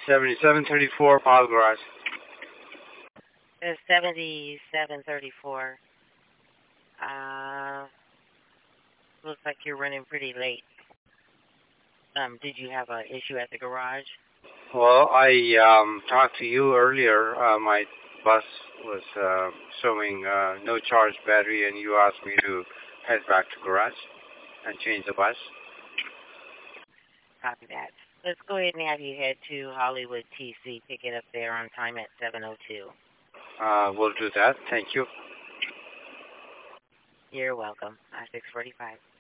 7734 Pile Garage. It's 7734. Looks like you're running pretty late. Did you have an issue at the garage? Well, I talked to you earlier. My bus was showing no charged battery, and you asked me to head back to garage and change the bus. Copy that. Let's go ahead and have you head to Hollywood TC. Pick it up there on time at 7:02. We'll do that. Thank you. You're welcome. 6:45.